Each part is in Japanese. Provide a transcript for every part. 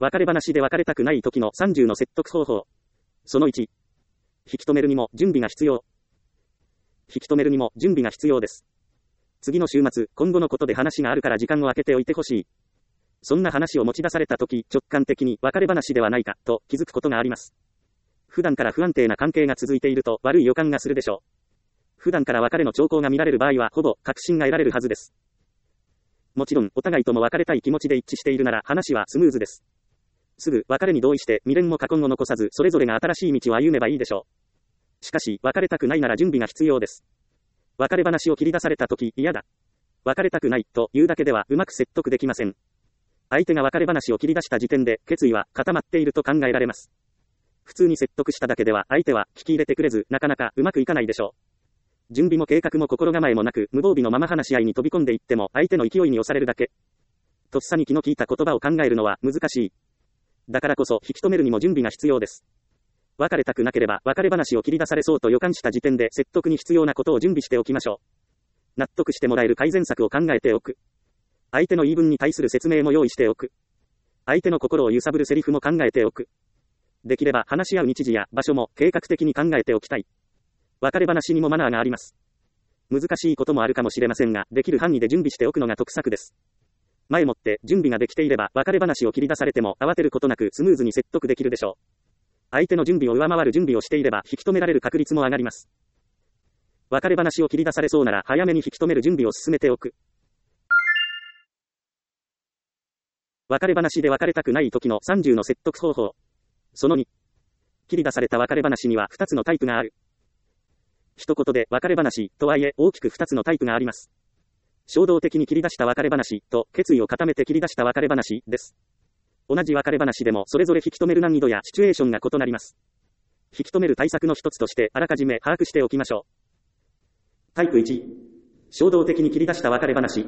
別れ話で別れたくない時の30の説得方法。その1。引き止めるにも準備が必要。引き止めるにも準備が必要です。次の週末、今後のことで話があるから時間を空けておいてほしい。そんな話を持ち出された時、直感的に別れ話ではないか、と気づくことがあります。普段から不安定な関係が続いていると悪い予感がするでしょう。普段から別れの兆候が見られる場合はほぼ確信が得られるはずです。もちろん、お互いとも別れたい気持ちで一致しているなら話はスムーズです。すぐ別れに同意して未練も過言を残さずそれぞれが新しい道を歩めばいいでしょう。しかし、別れたくないなら準備が必要です。別れ話を切り出された時、嫌だ。別れたくないというだけではうまく説得できません。相手が別れ話を切り出した時点で決意は固まっていると考えられます。普通に説得しただけでは相手は聞き入れてくれずなかなかうまくいかないでしょう。準備も計画も心構えもなく無防備のまま話し合いに飛び込んでいっても相手の勢いに押されるだけ。とっさに気の利いた言葉を考えるのは難しい。だからこそ引き止めるにも準備が必要です。別れたくなければ別れ話を切り出されそうと予感した時点で説得に必要なことを準備しておきましょう。納得してもらえる改善策を考えておく。相手の言い分に対する説明も用意しておく。相手の心を揺さぶるセリフも考えておく。できれば話し合う日時や場所も計画的に考えておきたい。別れ話にもマナーがあります。難しいこともあるかもしれませんが、できる範囲で準備しておくのが得策です。前もって準備ができていれば別れ話を切り出されても慌てることなくスムーズに説得できるでしょう。相手の準備を上回る準備をしていれば引き止められる確率も上がります。別れ話を切り出されそうなら早めに引き止める準備を進めておく。別れ話で別れたくない時の30の説得方法。その2。切り出された別れ話には2つのタイプがある。一言で別れ話とはいえ大きく2つのタイプがあります。衝動的に切り出した別れ話と決意を固めて切り出した別れ話です。同じ別れ話でもそれぞれ引き止める難易度やシチュエーションが異なります。引き止める対策の一つとしてあらかじめ把握しておきましょう。タイプ1。衝動的に切り出した別れ話。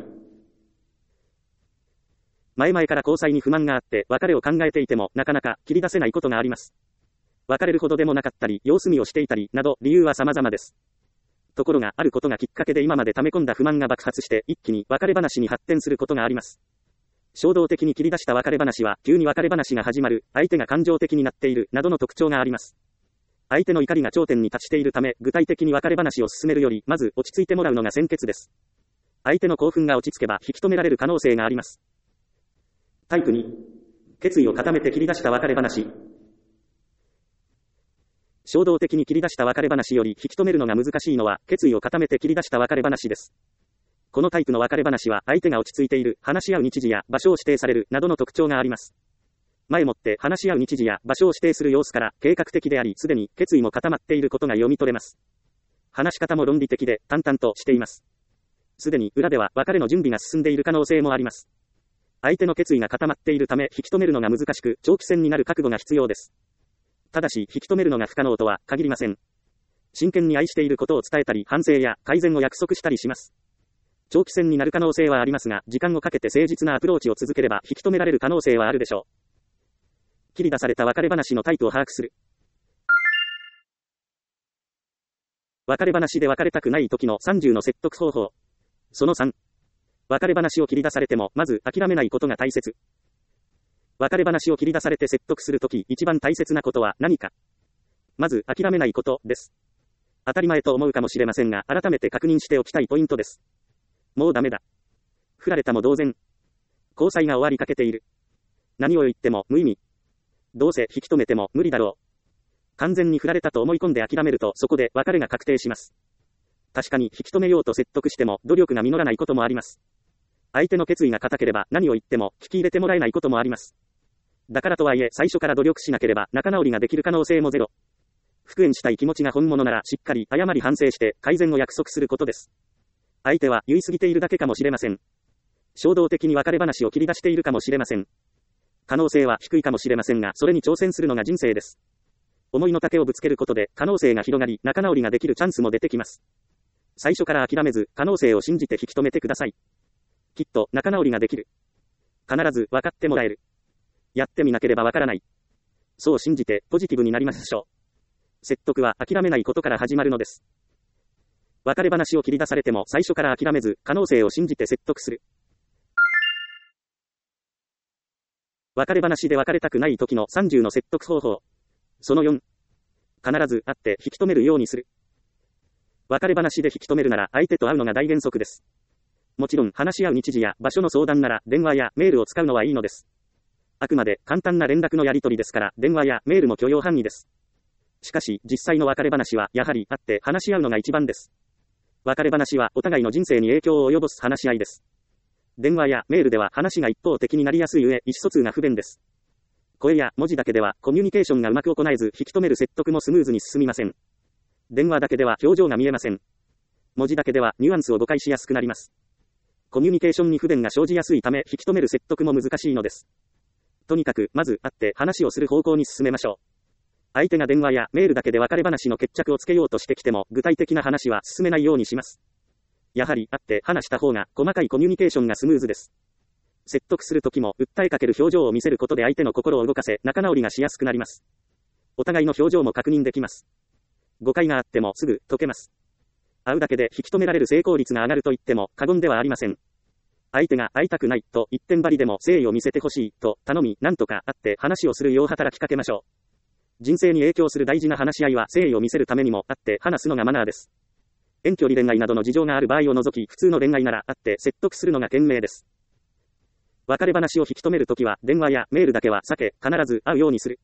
前々から交際に不満があって別れを考えていてもなかなか切り出せないことがあります。別れるほどでもなかったり様子見をしていたりなど理由は様々です。ところがあることがきっかけで今まで溜め込んだ不満が爆発して一気に別れ話に発展することがあります。衝動的に切り出した別れ話は急に別れ話が始まる、相手が感情的になっているなどの特徴があります。相手の怒りが頂点に達しているため具体的に別れ話を進めるよりまず落ち着いてもらうのが先決です。相手の興奮が落ち着けば引き止められる可能性があります。タイプ2。決意を固めて切り出した別れ話。衝動的に切り出した別れ話より引き止めるのが難しいのは決意を固めて切り出した別れ話です。このタイプの別れ話は相手が落ち着いている、話し合う日時や場所を指定されるなどの特徴があります。前もって話し合う日時や場所を指定する様子から計画的でありすでに決意も固まっていることが読み取れます。話し方も論理的で淡々としています。すでに裏では別れの準備が進んでいる可能性もあります。相手の決意が固まっているため引き止めるのが難しく長期戦になる覚悟が必要です。ただし引き止めるのが不可能とは限りません。真剣に愛していることを伝えたり反省や改善を約束したりします。長期戦になる可能性はありますが時間をかけて誠実なアプローチを続ければ引き止められる可能性はあるでしょう。切り出された別れ話のタイプを把握する。別れ話で別れたくない時の30の説得方法。その3。別れ話を切り出されてもまず諦めないことが大切。別れ話を切り出されて説得するとき一番大切なことは何か。まず諦めないことです。当たり前と思うかもしれませんが改めて確認しておきたいポイントです。もうダメだ。振られたも同然。交際が終わりかけている。何を言っても無意味。どうせ引き止めても無理だろう。完全に振られたと思い込んで諦めるとそこで別れが確定します。確かに引き止めようと説得しても努力が実らないこともあります。相手の決意が固ければ何を言っても聞き入れてもらえないこともあります。だからとはいえ最初から努力しなければ仲直りができる可能性もゼロ。復縁したい気持ちが本物ならしっかり謝り反省して改善を約束することです。相手は言い過ぎているだけかもしれません。衝動的に別れ話を切り出しているかもしれません。可能性は低いかもしれませんがそれに挑戦するのが人生です。思いの丈をぶつけることで可能性が広がり仲直りができるチャンスも出てきます。最初から諦めず可能性を信じて引き止めてください。きっと仲直りができる。必ず分かってもらえる。やってみなければわからない。そう信じてポジティブになりましょう。説得は諦めないことから始まるのです。別れ話を切り出されても最初から諦めず可能性を信じて説得する。 別れ話で別れたくない時の30の説得方法。その4。必ず会って引き止めるようにする。別れ話で引き止めるなら相手と会うのが大原則です。もちろん話し合う日時や場所の相談なら電話やメールを使うのはいいのです。あくまで簡単な連絡のやり取りですから電話やメールも許容範囲です。しかし実際の別れ話はやはり会って話し合うのが一番です。別れ話はお互いの人生に影響を及ぼす話し合いです。電話やメールでは話が一方的になりやすい上、意思疎通が不便です。声や文字だけではコミュニケーションがうまく行えず引き止める説得もスムーズに進みません。電話だけでは表情が見えません。文字だけではニュアンスを誤解しやすくなります。コミュニケーションに不便が生じやすいため引き止める説得も難しいのです。とにかくまず会って話をする方向に進めましょう。相手が電話やメールだけで別れ話の決着をつけようとしてきても具体的な話は進めないようにします。やはり会って話した方が細かいコミュニケーションがスムーズです。説得するときも訴えかける表情を見せることで相手の心を動かせ仲直りがしやすくなります。お互いの表情も確認できます。誤解があってもすぐ解けます。会うだけで引き止められる成功率が上がると言っても過言ではありません。相手が会いたくないと一点張りでも誠意を見せてほしいと頼み何とか会って話をするよう働きかけましょう。人生に影響する大事な話し合いは誠意を見せるためにも会って話すのがマナーです。遠距離恋愛などの事情がある場合を除き普通の恋愛なら会って説得するのが賢明です。別れ話を引き止めるときは電話やメールだけは避け必ず会うようにする。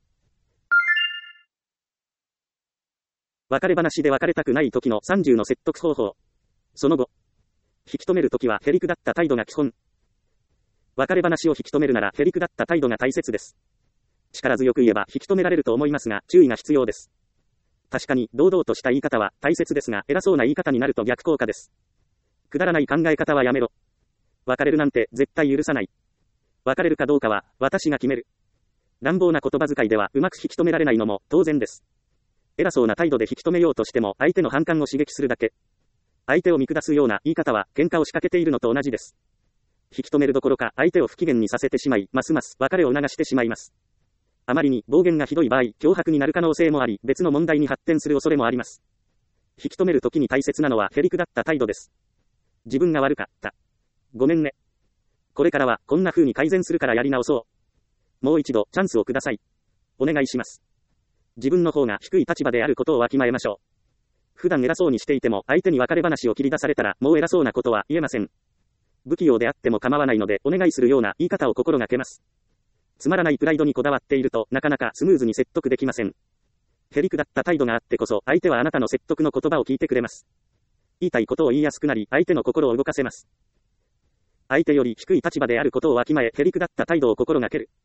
別れ話で別れたくない時の30の説得方法。その後。引き止めるときはへりくだった態度が基本。別れ話を引き止めるならへりくだった態度が大切です。力強く言えば引き止められると思いますが注意が必要です。確かに堂々とした言い方は大切ですが偉そうな言い方になると逆効果です。くだらない考え方はやめろ。別れるなんて絶対許さない。別れるかどうかは私が決める。乱暴な言葉遣いではうまく引き止められないのも当然です。偉そうな態度で引き止めようとしても相手の反感を刺激するだけ。相手を見下すような言い方は喧嘩を仕掛けているのと同じです。引き止めるどころか相手を不機嫌にさせてしまいますます別れを促してしまいます。あまりに暴言がひどい場合脅迫になる可能性もあり別の問題に発展する恐れもあります。引き止めるときに大切なのはへりくだった態度です。自分が悪かった。ごめんね。これからはこんな風に改善するからやり直そう。もう一度チャンスをください。お願いします。自分の方が低い立場であることをわきまえましょう。普段偉そうにしていても相手に別れ話を切り出されたらもう偉そうなことは言えません。不器用であっても構わないのでお願いするような言い方を心がけます。つまらないプライドにこだわっているとなかなかスムーズに説得できません。へりくだった態度があってこそ相手はあなたの説得の言葉を聞いてくれます。言いたいことを言いやすくなり相手の心を動かせます。相手より低い立場であることをわきまえへりくだった態度を心がける。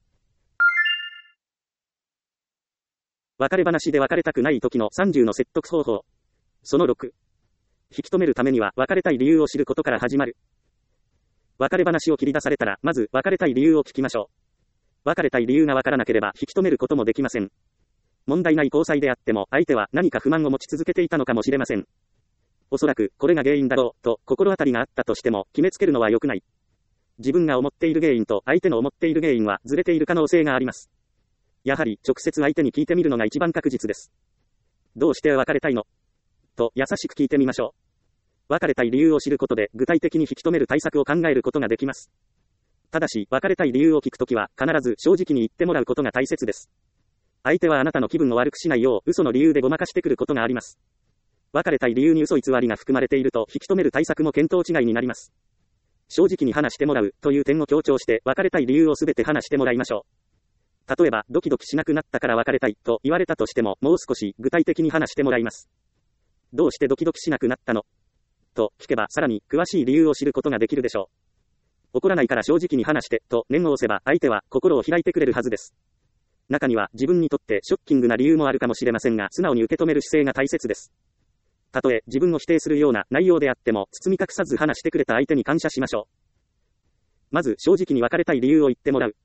別れ話で別れたくない時の30の説得方法。その6。引き止めるためには別れたい理由を知ることから始まる。別れ話を切り出されたらまず別れたい理由を聞きましょう。別れたい理由がわからなければ引き止めることもできません。問題ない交際であっても相手は何か不満を持ち続けていたのかもしれません。おそらくこれが原因だろうと心当たりがあったとしても決めつけるのは良くない。自分が思っている原因と相手の思っている原因はずれている可能性があります。やはり直接相手に聞いてみるのが一番確実です。どうして別れたいのと優しく聞いてみましょう。別れたい理由を知ることで具体的に引き止める対策を考えることができます。ただし別れたい理由を聞くときは必ず正直に言ってもらうことが大切です。相手はあなたの気分を悪くしないよう嘘の理由でごまかしてくることがあります。別れたい理由に嘘偽りが含まれていると引き止める対策も見当違いになります。正直に話してもらうという点を強調して別れたい理由をすべて話してもらいましょう。例えばドキドキしなくなったから別れたいと言われたとしてももう少し具体的に話してもらいます。どうしてドキドキしなくなったのと聞けばさらに詳しい理由を知ることができるでしょう。怒らないから正直に話してと念を押せば相手は心を開いてくれるはずです。中には自分にとってショッキングな理由もあるかもしれませんが素直に受け止める姿勢が大切です。たとえ自分を否定するような内容であっても包み隠さず話してくれた相手に感謝しましょう。まず正直に別れたい理由を言ってもらう。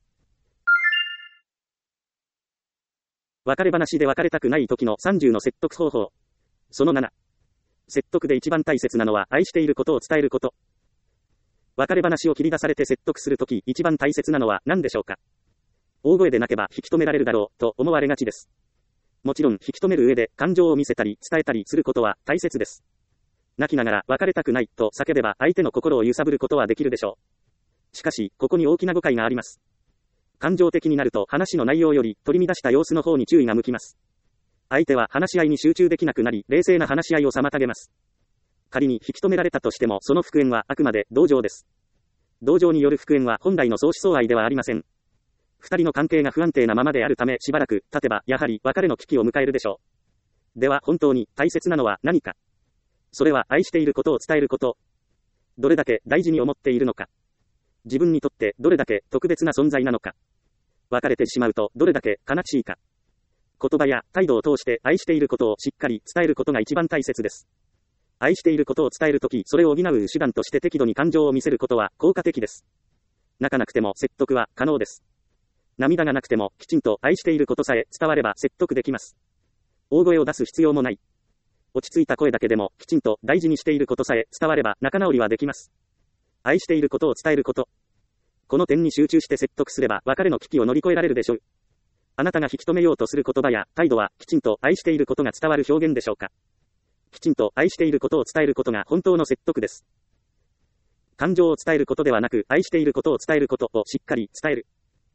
別れ話で別れたくない時の30の説得方法。その7。説得で一番大切なのは愛していることを伝えること。別れ話を切り出されて説得するとき一番大切なのは何でしょうか。大声で泣けば引き止められるだろうと思われがちです。もちろん引き止める上で感情を見せたり伝えたりすることは大切です。泣きながら別れたくないと叫べば相手の心を揺さぶることはできるでしょう。しかしここに大きな誤解があります。 感情的になると話の内容より取り乱した様子の方に注意が向きます。相手は話し合いに集中できなくなり、冷静な話し合いを妨げます。仮に引き止められたとしても、その復縁はあくまで同情です。同情による復縁は本来の相思相愛ではありません。二人の関係が不安定なままであるため、しばらく経てばやはり別れの危機を迎えるでしょう。では本当に大切なのは何か。それは愛していることを伝えること。どれだけ大事に思っているのか。自分にとってどれだけ特別な存在なのか。別れてしまうとどれだけ悲しいか。言葉や態度を通して愛していることをしっかり伝えることが一番大切です。愛していることを伝えるとき、それを補う手段として適度に感情を見せることは効果的です。泣かなくても説得は可能です。涙がなくてもきちんと愛していることさえ伝われば説得できます。大声を出す必要もない。落ち着いた声だけでもきちんと大事にしていることさえ伝われば仲直りはできます。愛していることを伝えること。この点に集中して説得すれば別れの危機を乗り越えられるでしょう。あなたが引き止めようとする言葉や態度はきちんと愛していることが伝わる表現でしょうか。きちんと愛していることを伝えることが本当の説得です。感情を伝えることではなく、愛していることを伝えることをしっかり伝える。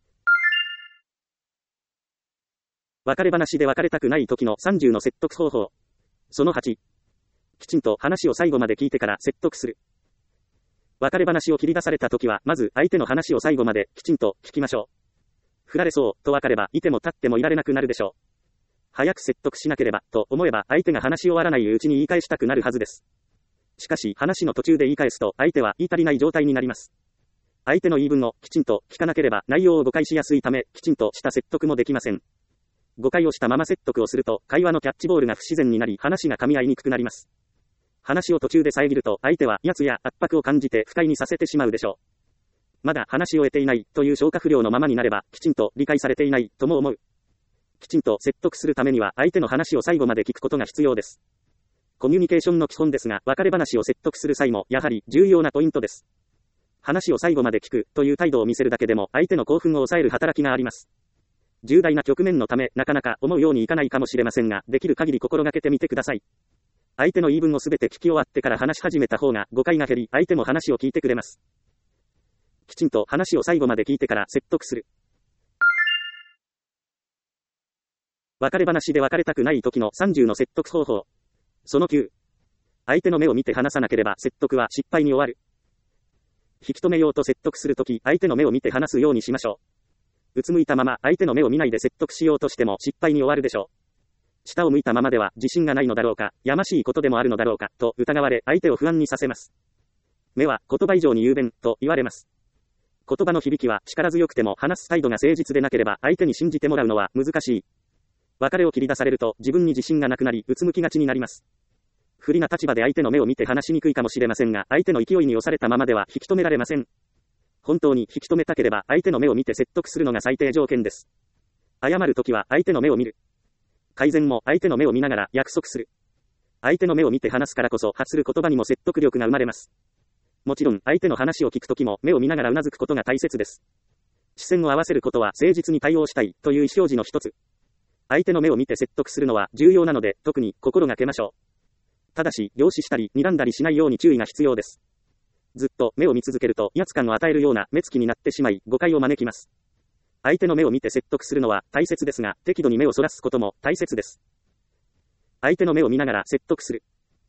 別れ話で別れたくない時の30の説得方法。その8。きちんと話を最後まで聞いてから説得する。別れ話を切り出された時は、まず相手の話を最後まできちんと聞きましょう。振られそうと分かれば、いても立ってもいられなくなるでしょう。早く説得しなければ、と思えば相手が話し終わらないうちに言い返したくなるはずです。しかし話の途中で言い返すと相手は言い足りない状態になります。相手の言い分をきちんと聞かなければ内容を誤解しやすいため、きちんとした説得もできません。誤解をしたまま説得をすると、会話のキャッチボールが不自然になり、話が噛み合いにくくなります。話を途中で遮ると、相手は威圧や圧迫を感じて不快にさせてしまうでしょう。まだ話を得ていないという消化不良のままになれば、きちんと理解されていないとも思う。きちんと説得するためには、相手の話を最後まで聞くことが必要です。コミュニケーションの基本ですが、別れ話を説得する際も、やはり重要なポイントです。話を最後まで聞くという態度を見せるだけでも、相手の興奮を抑える働きがあります。重大な局面のため、なかなか思うようにいかないかもしれませんが、できる限り心がけてみてください。相手の言い分をすべて聞き終わってから話し始めた方が誤解が減り、相手も話を聞いてくれます。きちんと話を最後まで聞いてから説得する。別れ話で別れたくない時の30の説得方法。その9。相手の目を見て話さなければ説得は失敗に終わる。引き止めようと説得するとき、相手の目を見て話すようにしましょう。うつむいたまま相手の目を見ないで説得しようとしても失敗に終わるでしょう。下を向いたままでは自信がないのだろうか、やましいことでもあるのだろうか、と疑われ相手を不安にさせます。目は言葉以上に雄弁と言われます。言葉の響きは力強くても話す態度が誠実でなければ相手に信じてもらうのは難しい。別れを切り出されると自分に自信がなくなりうつむきがちになります。不利な立場で相手の目を見て話しにくいかもしれませんが、相手の勢いに押されたままでは引き止められません。本当に引き止めたければ相手の目を見て説得するのが最低条件です。謝るときは相手の目を見る。改善も相手の目を見ながら約束する。相手の目を見て話すからこそ発する言葉にも説得力が生まれます。もちろん相手の話を聞くときも目を見ながらうなずくことが大切です。視線を合わせることは誠実に対応したいという意思表示の一つ。相手の目を見て説得するのは重要なので特に心がけましょう。ただし、凝視したり睨んだりしないように注意が必要です。ずっと目を見続けると威圧感を与えるような目つきになってしまい誤解を招きます。相手の目を見て説得するのは大切ですが、適度に目をそらすことも大切です。相手の目を見ながら説得する。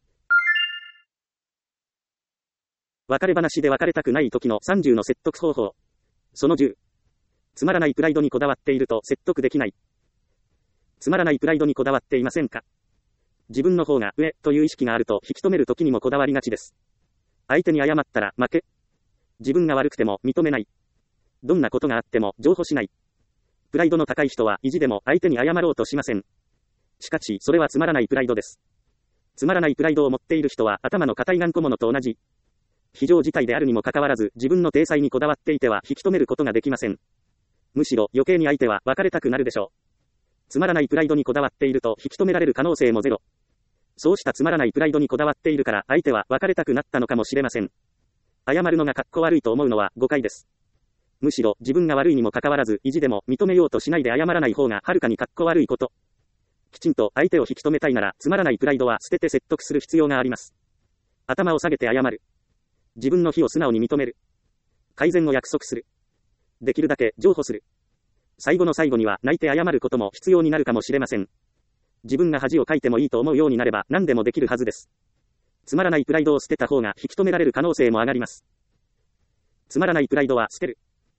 別れ話で別れたくない時の30の説得方法。その10。つまらないプライドにこだわっていると説得できない。つまらないプライドにこだわっていませんか？自分の方が上という意識があると引き止める時にもこだわりがちです。相手に謝ったら負け。自分が悪くても認めない。どんなことがあっても譲歩しない。プライドの高い人は意地でも相手に謝ろうとしません。しかしそれはつまらないプライドです。つまらないプライドを持っている人は頭の固い頑固者と同じ。非常事態であるにもかかわらず自分の体裁にこだわっていては引き止めることができません。むしろ余計に相手は別れたくなるでしょう。つまらないプライドにこだわっていると引き止められる可能性もゼロ。そうしたつまらないプライドにこだわっているから相手は別れたくなったのかもしれません。謝るのがかっこ悪いと思うのは誤解です。むしろ自分が悪いにもかかわらず意地でも認めようとしないで謝らない方がはるかにかっこ悪いこと。きちんと相手を引き止めたいならつまらないプライドは捨てて説得する必要があります。頭を下げて謝る。自分の非を素直に認める。改善を約束する。できるだけ譲歩する。 最後の最後には泣いて謝ることも必要になるかもしれません。自分が恥をかいてもいいと思うようになれば何でもできるはずです。つまらないプライドを捨てた方が引き止められる可能性も上がります。つまらないプライドは捨てる。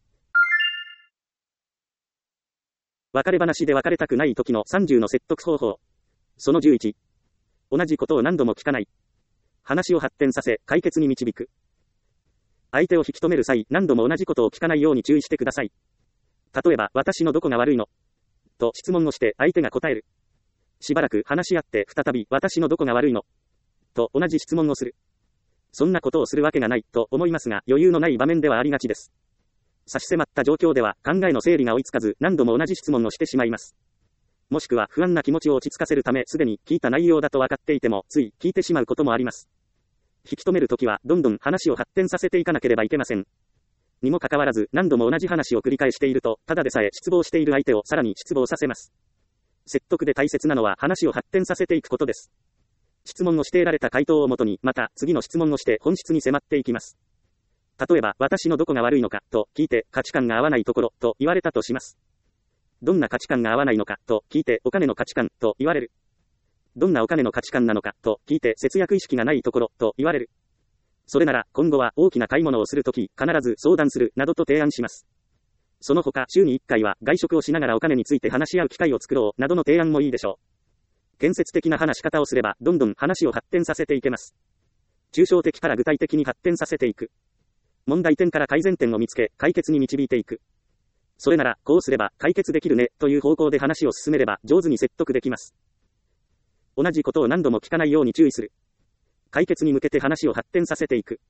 別れ話で別れたくない時の30の説得方法。その11。同じことを何度も聞かない。話を発展させ、解決に導く。相手を引き止める際、何度も同じことを聞かないように注意してください。例えば、私のどこが悪いのと質問をして相手が答える。しばらく話し合って再び、私のどこが悪いのと同じ質問をする。そんなことをするわけがないと思いますが、余裕のない場面ではありがちです。差し迫った状況では考えの整理が追いつかず、何度も同じ質問をしてしまいます。もしくは不安な気持ちを落ち着かせるため、すでに聞いた内容だと分かっていても、つい聞いてしまうこともあります。引き止めるときは、どんどん話を発展させていかなければいけません。にもかかわらず、何度も同じ話を繰り返していると、ただでさえ失望している相手をさらに失望させます。説得で大切なのは話を発展させていくことです。質問をして得られた回答をもとに、また次の質問をして本質に迫っていきます。例えば、私のどこが悪いのかと聞いて、価値観が合わないところと言われたとします。どんな価値観が合わないのかと聞いて、お金の価値観と言われる。どんなお金の価値観なのかと聞いて、節約意識がないところと言われる。それなら今後は大きな買い物をするとき必ず相談するなどと提案します。その他週に1回は外食をしながらお金について話し合う機会を作ろうなどの提案もいいでしょう。建設的な話し方をすればどんどん話を発展させていけます。抽象的から具体的に発展させていく。問題点から改善点を見つけ解決に導いていく。それならこうすれば解決できるねという方向で話を進めれば上手に説得できます。同じことを何度も聞かないように注意する。解決に向けて話を発展させていく。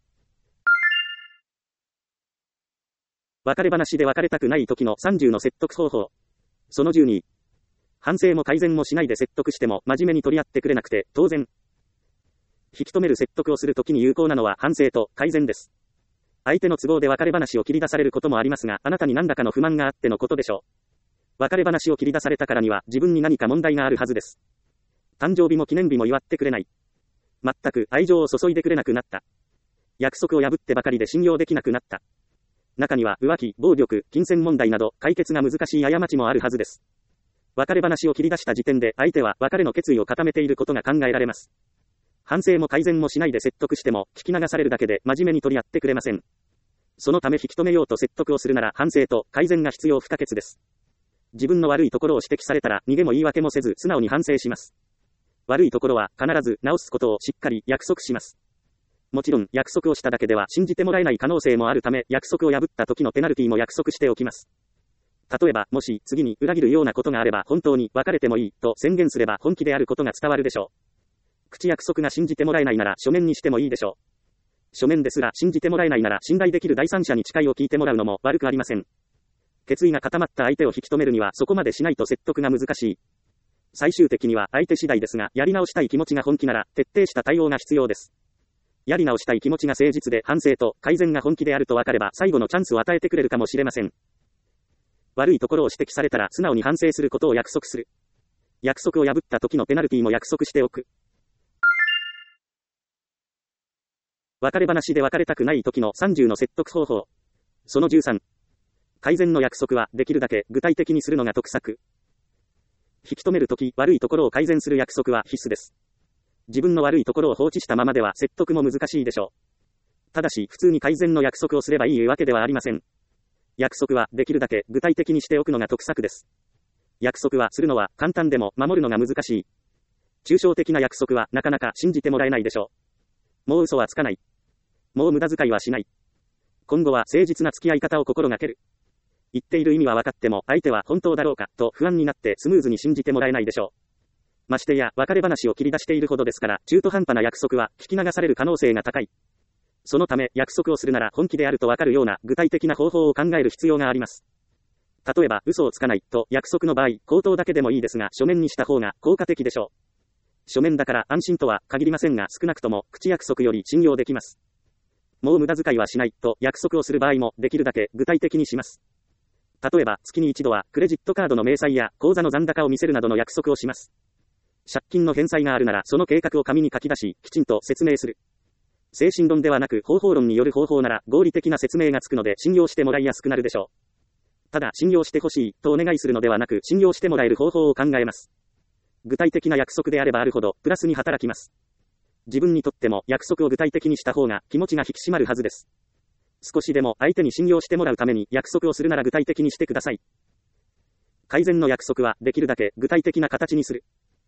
別れ話で別れたくない時の30の説得方法。その12。反省も改善もしないで説得しても真面目に取り合ってくれなくて当然。引き止める説得をするときに有効なのは反省と改善です。相手の都合で別れ話を切り出されることもありますが、あなたに何らかの不満があってのことでしょう。別れ話を切り出されたからには自分に何か問題があるはずです。誕生日も記念日も祝ってくれない。全く愛情を注いでくれなくなった。約束を破ってばかりで信用できなくなった。中には浮気、暴力、金銭問題など解決が難しい過ちもあるはずです。別れ話を切り出した時点で相手は別れの決意を固めていることが考えられます。反省も改善もしないで説得しても聞き流されるだけで真面目に取り合ってくれません。そのため引き止めようと説得をするなら反省と改善が必要不可欠です。自分の悪いところを指摘されたら逃げも言い訳もせず素直に反省します。悪いところは必ず直すことをしっかり約束します。もちろん約束をしただけでは信じてもらえない可能性もあるため約束を破った時のペナルティも約束しておきます。例えばもし次に裏切るようなことがあれば本当に別れてもいいと宣言すれば本気であることが伝わるでしょう。口約束が信じてもらえないなら書面にしてもいいでしょう。書面ですら信じてもらえないなら信頼できる第三者に誓いを聞いてもらうのも悪くありません。決意が固まった相手を引き止めるにはそこまでしないと説得が難しい。最終的には相手次第ですが、やり直したい気持ちが本気なら徹底した対応が必要です。やり直したい気持ちが誠実で反省と改善が本気であると分かれば最後のチャンスを与えてくれるかもしれません。悪いところを指摘されたら素直に反省することを約束する。約束を破った時のペナルティも約束しておく。別れ話で別れたくない時の30の説得方法。その13。改善の約束はできるだけ具体的にするのが得策。引き止めるとき、悪いところを改善する約束は必須です。自分の悪いところを放置したままでは説得も難しいでしょう。ただし、普通に改善の約束をすればいいわけではありません。約束はできるだけ具体的にしておくのが得策です。約束はするのは簡単でも守るのが難しい。抽象的な約束はなかなか信じてもらえないでしょう。もう嘘はつかない。もう無駄遣いはしない。今後は誠実な付き合い方を心がける。言っている意味は分かっても相手は本当だろうかと不安になってスムーズに信じてもらえないでしょう。ましてや別れ話を切り出しているほどですから中途半端な約束は聞き流される可能性が高い。そのため約束をするなら本気であると分かるような具体的な方法を考える必要があります。例えば嘘をつかないと約束の場合口頭だけでもいいですが書面にした方が効果的でしょう。書面だから安心とは限りませんが少なくとも口約束より信用できます。もう無駄遣いはしないと約束をする場合もできるだけ具体的にします。例えば月に一度はクレジットカードの明細や口座の残高を見せるなどの約束をします。借金の返済があるならその計画を紙に書き出しきちんと説明する。精神論ではなく方法論による方法なら合理的な説明がつくので信用してもらいやすくなるでしょただ、信用してほしい、とお願いするのではなく、信用してもらえる方法を考えます。具体的な約束であればあるほど、プラスに働きます。自分にとっても、約束を具体的にした方が、気持ちが引き締まるはずです。少しでも、相手に信用してもらうために、約束をするなら具体的にしてください。改善の約束は、できるだけ、具体的な形にする。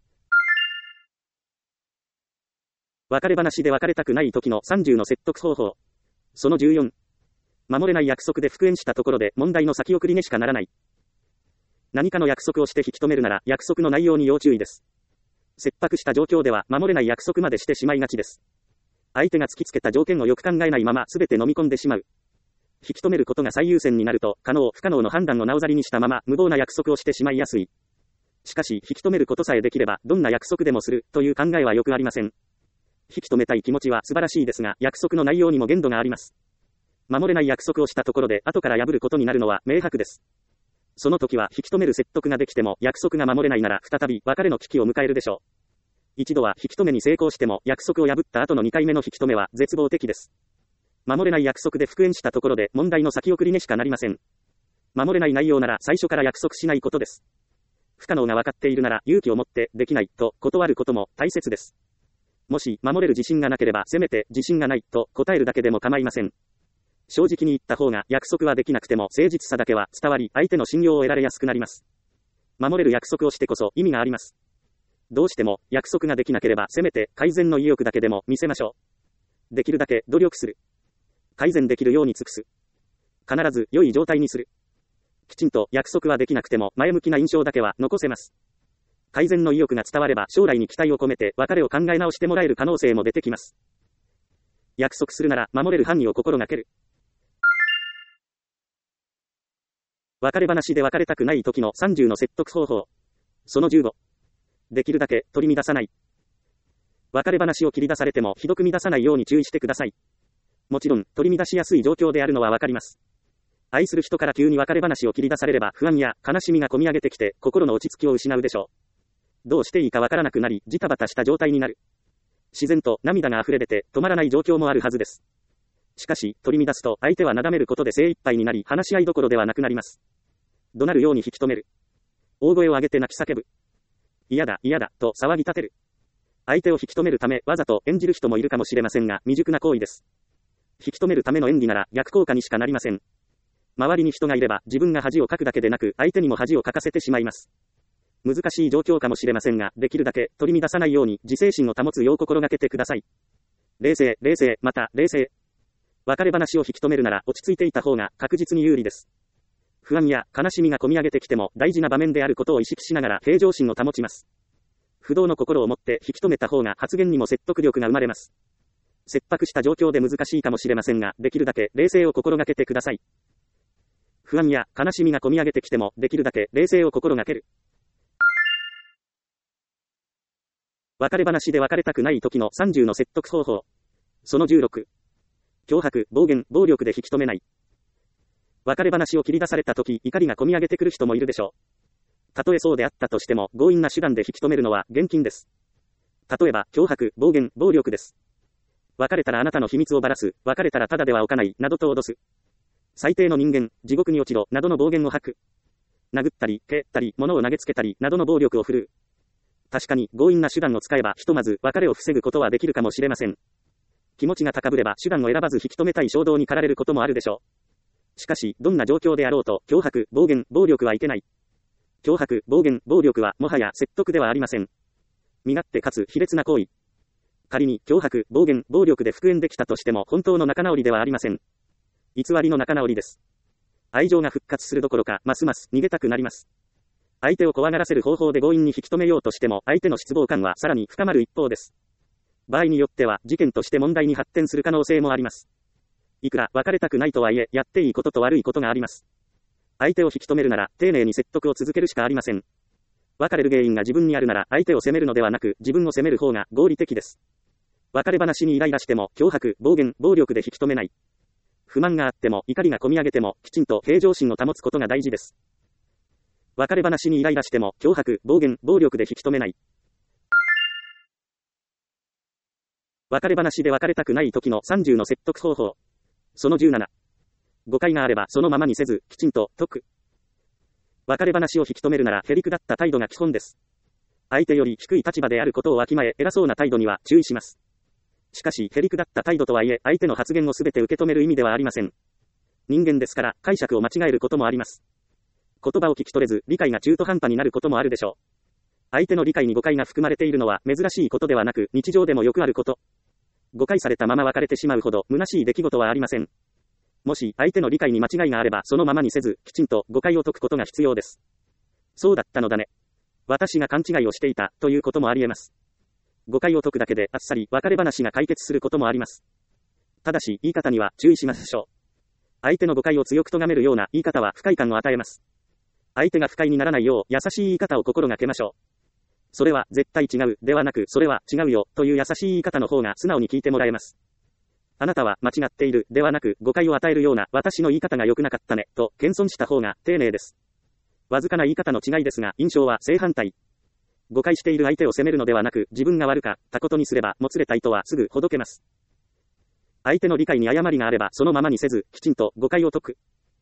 別れ話で別れたくない時の30の説得方法。その14。守れない約束で復縁したところで問題の先送りにしかならない。何かの約束をして引き止めるなら約束の内容に要注意です。切迫した状況では守れない約束までしてしまいがちです。相手が突きつけた条件をよく考えないまま全て飲み込んでしまう。引き止めることが最優先になると可能不可能の判断をなおざりにしたまま無謀な約束をしてしまいやすい。しかし引き止めることさえできればどんな約束でもするという考えはよくありません。引き止めたい気持ちは素晴らしいですが約束の内容にも限度があります。守れない約束をしたところで後から破ることになるのは明白です。その時は引き止める説得ができても約束が守れないなら再び別れの危機を迎えるでしょう。一度は引き止めに成功しても約束を破った後の2回目の引き止めは絶望的です。守れない約束で復縁したところで問題の先送りにしかなりません。守れない内容なら最初から約束しないことです。不可能が分かっているなら勇気を持ってできないと断ることも大切です。もし守れる自信がなければせめて自信がないと答えるだけでも構いません。正直に言った方が約束はできなくても誠実さだけは伝わり相手の信用を得られやすくなります。守れる約束をしてこそ意味があります。どうしても約束ができなければせめて改善の意欲だけでも見せましょう。できるだけ努力する。改善できるように尽くす。必ず良い状態にする。きちんと約束はできなくても前向きな印象だけは残せます。改善の意欲が伝われば将来に期待を込めて別れを考え直してもらえる可能性も出てきます。約束するなら守れる範囲を心がける。別れ話で別れたくない時の30の説得方法。その15。できるだけ取り乱さない。別れ話を切り出されてもひどく乱さないように注意してください。もちろん取り乱しやすい状況であるのはわかります。愛する人から急に別れ話を切り出されれば不安や悲しみが込み上げてきて心の落ち着きを失うでしょう。どうしていいかわからなくなりジタバタした状態になる。自然と涙が溢れ出て止まらない状況もあるはずです。しかし取り乱すと相手はなだめることで精一杯になり話し合いどころではなくなります。怒鳴るように引き止める。大声を上げて泣き叫ぶ。嫌だ嫌だと騒ぎ立てる。相手を引き止めるためわざと演じる人もいるかもしれませんが未熟な行為です。引き止めるための演技なら逆効果にしかなりません。周りに人がいれば自分が恥をかくだけでなく相手にも恥をかかせてしまいます。難しい状況かもしれませんができるだけ取り乱さないように自制心を保つよう心がけてください。冷静冷静また冷静。別れ話を引き止めるなら落ち着いていた方が確実に有利です。不安や悲しみが込み上げてきても大事な場面であることを意識しながら平常心を保ちます。不動の心を持って引き止めた方が発言にも説得力が生まれます。切迫した状況で難しいかもしれませんができるだけ冷静を心がけてください。不安や悲しみが込み上げてきてもできるだけ冷静を心がける。別れ話で別れたくない時の30の説得方法。その16。脅迫、暴言、暴力で引き止めない。別れ話を切り出された時怒りが込み上げてくる人もいるでしょう。たとえそうであったとしても強引な手段で引き止めるのは厳禁です。例えば脅迫、暴言、暴力です。別れたらあなたの秘密をばらす、別れたらただではおかない、などと脅す。最低の人間、地獄に落ちろ、などの暴言を吐く。殴ったり、蹴ったり、物を投げつけたり、などの暴力を振るう。確かに、強引な手段を使えば、ひとまず、別れを防ぐことはできるかもしれません。気持ちが高ぶれば、手段を選ばず引き止めたい衝動に駆られることもあるでしょう。しかし、どんな状況であろうと、脅迫、暴言、暴力はいけない。脅迫、暴言、暴力は、もはや説得ではありません。身勝手かつ卑劣な行為。仮に、脅迫、暴言、暴力で復縁できたとしても、本当の仲直りではありません。偽りの仲直りです。愛情が復活するどころか、ますます逃げたくなります。相手を怖がらせる方法で強引に引き止めようとしても、相手の失望感はさらに深まる一方です。場合によっては、事件として問題に発展する可能性もあります。いくら別れたくないとはいえ、やっていいことと悪いことがあります。相手を引き止めるなら、丁寧に説得を続けるしかありません。別れる原因が自分にあるなら、相手を責めるのではなく、自分を責める方が合理的です。別れ話にイライラしても、脅迫、暴言、暴力で引き止めない。不満があっても、怒りが込み上げても、きちんと平常心を保つことが大事です。別れ話にイライラしても、脅迫、暴言、暴力で引き止めない。別れ話で別れたくない時の30の説得方法。その17。誤解があればそのままにせず、きちんと解く。 別れ話を引き止めるならへりくだった態度が基本です。相手より低い立場であることをわきまえ、偉そうな態度には注意します。しかし、へりくだった態度とはいえ、相手の発言をすべて受け止める意味ではありません。人間ですから、解釈を間違えることもあります。言葉を聞き取れず、理解が中途半端になることもあるでしょう。相手の理解に誤解が含まれているのは珍しいことではなく、日常でもよくあること。誤解されたまま別れてしまうほど、虚しい出来事はありません。もし、相手の理解に間違いがあれば、そのままにせず、きちんと誤解を解くことが必要です。そうだったのだね。私が勘違いをしていた、ということもあり得ます。誤解を解くだけで、あっさり別れ話が解決することもあります。ただし、言い方には注意しましょう。相手の誤解を強く咎めるような言い方は不快感を与えます。相手が不快にならないよう、優しい言い方を心がけましょう。それは絶対違う、ではなく、それは違うよ、という優しい言い方の方が素直に聞いてもらえます。あなたは間違っている、ではなく、誤解を与えるような、私の言い方が良くなかったね、と、謙遜した方が丁寧です。わずかな言い方の違いですが、印象は正反対。誤解している相手を責めるのではなく、自分が悪かったことにすれば、もつれた糸はすぐほどけます。相手の理解に誤りがあれば、そのままにせず、きちんと誤解を解く。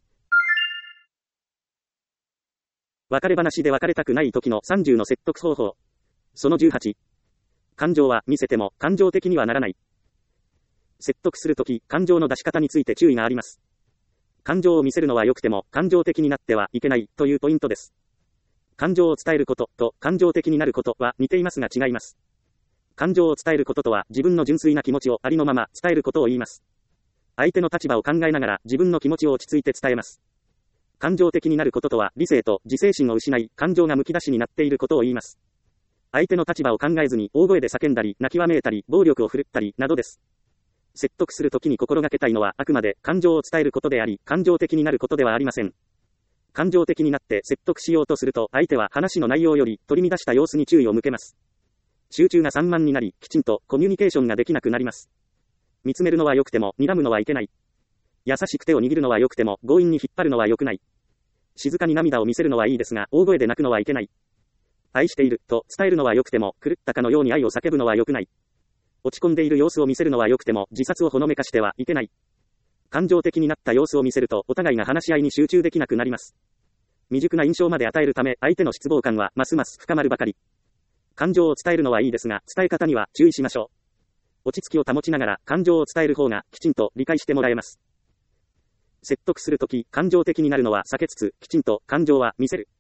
別れ話で別れたくない時の30の説得方法。その18。感情は見せても感情的にはならない。説得するとき、感情の出し方について注意があります。感情を見せるのは良くても、感情的になってはいけないというポイントです。感情を伝えることと感情的になることは似ていますが違います。感情を伝えることとは自分の純粋な気持ちをありのまま伝えることを言います。相手の立場を考えながら自分の気持ちを落ち着いて伝えます。感情的になることとは理性と自制心を失い、感情がむき出しになっていることを言います。相手の立場を考えずに大声で叫んだり、泣きわめいたり、暴力を振るったり、などです。説得するときに心がけたいのはあくまで感情を伝えることであり、感情的になることではありません。感情的になって説得しようとすると、相手は話の内容より取り乱した様子に注意を向けます。集中が散漫になり、きちんとコミュニケーションができなくなります。見つめるのは良くても、睨むのはいけない。優しく手を握るのは良くても、強引に引っ張るのは良くない。静かに涙を見せるのはいいですが、大声で泣くのはいけない。愛していると伝えるのは良くても、狂ったかのように愛を叫ぶのは良くない。落ち込んでいる様子を見せるのは良くても、自殺をほのめかしてはいけない。感情的になった様子を見せると、お互いが話し合いに集中できなくなります。未熟な印象まで与えるため、相手の失望感はますます深まるばかり。感情を伝えるのはいいですが、伝え方には注意しましょう。落ち着きを保ちながら、感情を伝える方が、きちんと理解してもらえます。説得するとき、感情的になるのは避けつつ、きちんと感情は見せる。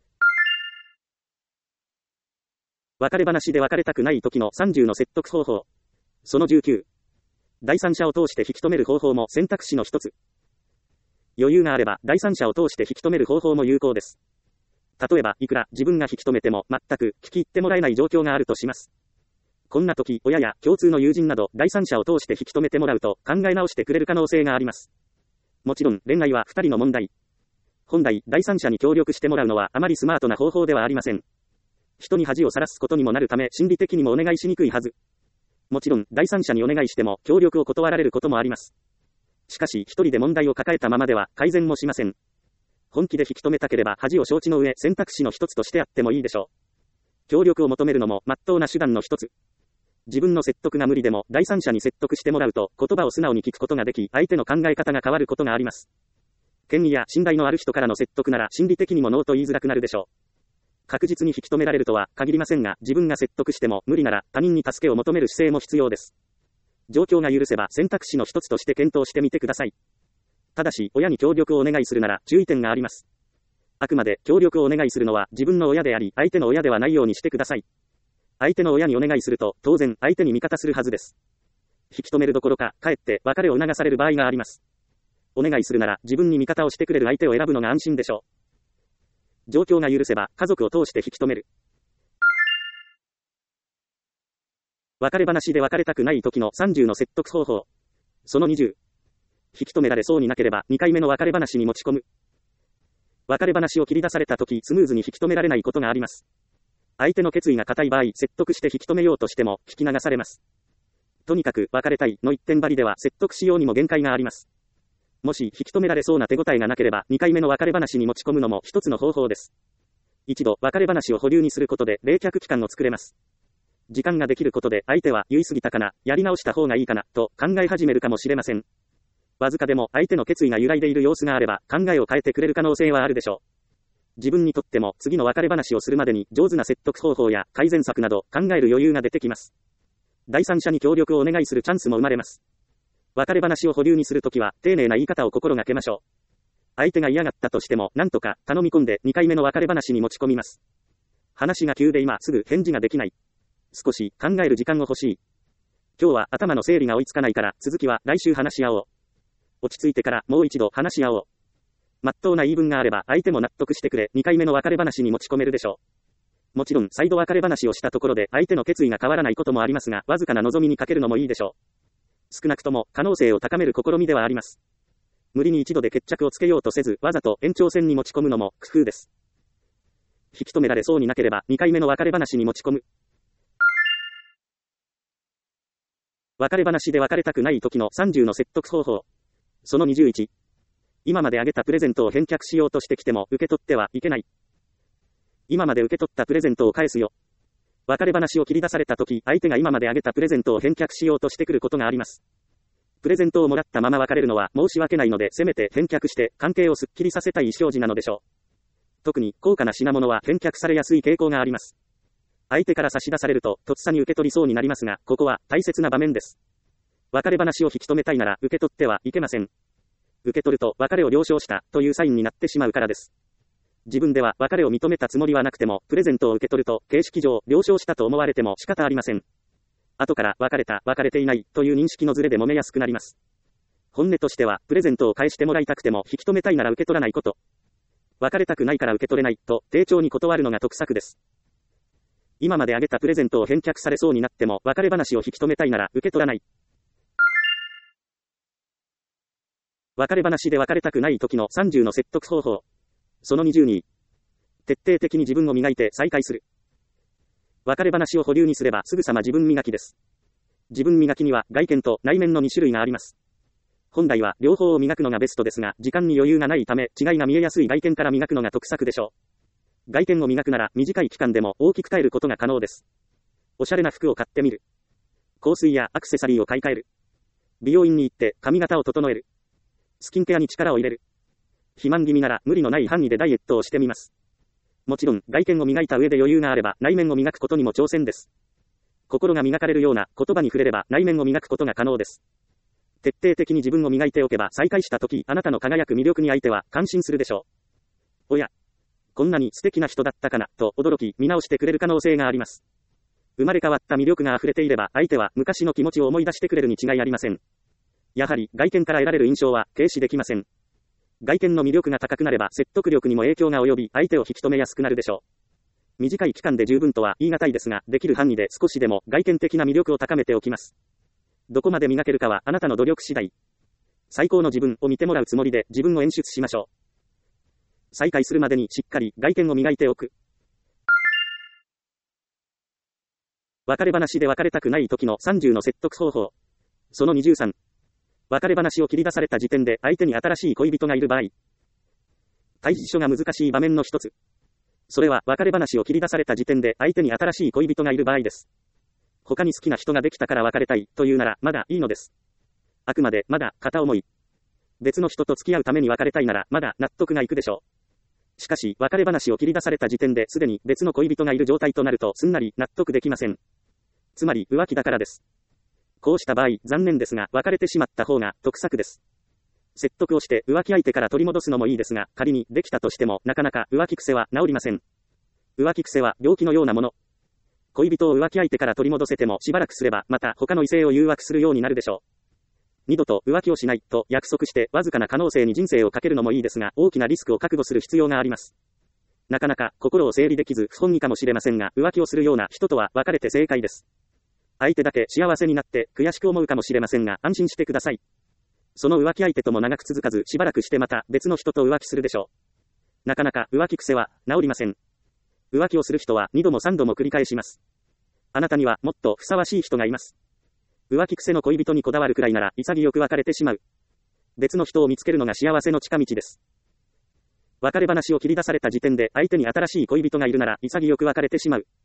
別れ話で別れたくない時の30の説得方法。その19。第三者を通して引き止める方法も選択肢の一つ。余裕があれば、第三者を通して引き止める方法も有効です。例えば、いくら自分が引き止めても全く聞き入ってもらえない状況があるとします。こんな時、親や共通の友人など第三者を通して引き止めてもらうと考え直してくれる可能性があります。もちろん、恋愛は2人の問題。本来、第三者に協力してもらうのはあまりスマートな方法ではありません。人に恥をさらすことにもなるため、心理的にもお願いしにくいはず。もちろん、第三者にお願いしても協力を断られることもあります。しかし、一人で問題を抱えたままでは改善もしません。本気で引き止めたければ恥を承知の上、選択肢の一つとしてあってもいいでしょう。協力を求めるのも真っ当な手段の一つ。自分の説得が無理でも第三者に説得してもらうと言葉を素直に聞くことができ、相手の考え方が変わることがあります。権威や信頼のある人からの説得なら心理的にもノーと言いづらくなるでしょう。確実に引き止められるとは限りませんが、自分が説得しても無理なら他人に助けを求める姿勢も必要です。状況が許せば選択肢の一つとして検討してみてください。ただし、親に協力をお願いするなら注意点があります。あくまで協力をお願いするのは自分の親であり、相手の親ではないようにしてください。相手の親にお願いすると、当然相手に味方するはずです。引き止めるどころか、かえって別れを促される場合があります。お願いするなら自分に味方をしてくれる相手を選ぶのが安心でしょう。状況が許せば家族を通して引き止める。別れ話で別れたくない時の30の説得方法。その20。引き止められそうになければ2回目の別れ話に持ち込む。別れ話を切り出された時、スムーズに引き止められないことがあります。相手の決意が固い場合、説得して引き止めようとしても聞き流されます。とにかく別れたいの一点張りでは説得しようにも限界があります。もし引き止められそうな手応えがなければ2回目の別れ話に持ち込むのも一つの方法です。一度別れ話を保留にすることで冷却期間を作れます。時間ができることで相手は言い過ぎたかな、やり直した方がいいかな、と考え始めるかもしれません。わずかでも相手の決意が揺らいでいる様子があれば考えを変えてくれる可能性はあるでしょう。 自分にとっても次の別れ話をするまでに上手な説得方法や改善策など考える余裕が出てきます。第三者に協力をお願いするチャンスも生まれます。別れ話を保留にするときは丁寧な言い方を心がけましょう。相手が嫌がったとしても何とか頼み込んで2回目の別れ話に持ち込みます。話が急で今すぐ返事ができない。少し考える時間を欲しい。今日は頭の整理が追いつかないから続きは来週話し合おう。落ち着いてからもう一度話し合おう。真っ当な言い分があれば相手も納得してくれ2回目の別れ話に持ち込めるでしょう。もちろん再度別れ話をしたところで相手の決意が変わらないこともありますが、わずかな望みにかけるのもいいでしょう。少なくとも可能性を高める試みではあります。無理に一度で決着をつけようとせず、わざと延長戦に持ち込むのも工夫です。引き止められそうになければ2回目の別れ話に持ち込む。別れ話で別れたくない時の30の説得方法。その21。今まであげたプレゼントを返却しようとしてきても受け取ってはいけない。今まで受け取ったプレゼントを返すよ。別れ話を切り出された時、相手が今まであげたプレゼントを返却しようとしてくることがあります。プレゼントをもらったまま別れるのは申し訳ないので、せめて返却して関係をすっきりさせたい意思表示なのでしょう。特に高価な品物は返却されやすい傾向があります。相手から差し出されるととっさに受け取りそうになりますが、ここは大切な場面です。別れ話を引き止めたいなら受け取ってはいけません。受け取ると別れを了承したというサインになってしまうからです。自分では別れを認めたつもりはなくても、プレゼントを受け取ると形式上了承したと思われても仕方ありません。後から別れた、別れていないという認識のズレで揉めやすくなります。本音としては、プレゼントを返してもらいたくても引き止めたいなら受け取らないこと。別れたくないから受け取れないと丁重に断るのが得策です。今まであげたプレゼントを返却されそうになっても別れ話を引き止めたいなら受け取らない。別れ話で別れたくない時の30の説得方法。その20に、徹底的に自分を磨いて再開する。別れ話を保留にすればすぐさま自分磨きです。自分磨きには外見と内面の2種類があります。本来は両方を磨くのがベストですが、時間に余裕がないため違いが見えやすい外見から磨くのが得策でしょう。外見を磨くなら短い期間でも大きく変えることが可能です。おしゃれな服を買ってみる。香水やアクセサリーを買い替える。美容院に行って髪型を整える。スキンケアに力を入れる。肥満気味なら無理のない範囲でダイエットをしてみます。もちろん外見を磨いた上で余裕があれば内面を磨くことにも挑戦です。心が磨かれるような言葉に触れれば内面を磨くことが可能です。徹底的に自分を磨いておけば再会した時、あなたの輝く魅力に相手は感心するでしょう。おや、こんなに素敵な人だったかなと驚き見直してくれる可能性があります。生まれ変わった魅力が溢れていれば相手は昔の気持ちを思い出してくれるに違いありません。やはり外見から得られる印象は軽視できません。外見の魅力が高くなれば説得力にも影響が及び相手を引き止めやすくなるでしょう。短い期間で十分とは言い難いですが、できる範囲で少しでも外見的な魅力を高めておきます。どこまで磨けるかはあなたの努力次第。最高の自分を見てもらうつもりで自分を演出しましょう。再会するまでにしっかり外見を磨いておく。別れ話で別れたくない時の30の説得方法。その23。別れ話を切り出された時点で相手に新しい恋人がいる場合。対処が難しい場面の一つ。それは別れ話を切り出された時点で相手に新しい恋人がいる場合です。他に好きな人ができたから別れたいというならまだいいのです。あくまでまだ片思い。別の人と付き合うために別れたいならまだ納得がいくでしょう。しかし別れ話を切り出された時点ですでに別の恋人がいる状態となるとすんなり納得できません。つまり浮気だからです。こうした場合、残念ですが別れてしまった方が得策です。説得をして浮気相手から取り戻すのもいいですが、仮にできたとしてもなかなか浮気癖は治りません。浮気癖は病気のようなもの。恋人を浮気相手から取り戻せてもしばらくすればまた他の異性を誘惑するようになるでしょう。二度と浮気をしないと約束してわずかな可能性に人生をかけるのもいいですが、大きなリスクを覚悟する必要があります。なかなか心を整理できず不本意かもしれませんが、浮気をするような人とは別れて正解です。相手だけ幸せになって悔しく思うかもしれませんが安心してください。その浮気相手とも長く続かずしばらくしてまた別の人と浮気するでしょう。なかなか浮気癖は治りません。浮気をする人は2度も3度も繰り返します。あなたにはもっとふさわしい人がいます。浮気癖の恋人にこだわるくらいなら潔く別れてしまう。別の人を見つけるのが幸せの近道です。別れ話を切り出された時点で相手に新しい恋人がいるなら潔く別れてしまう。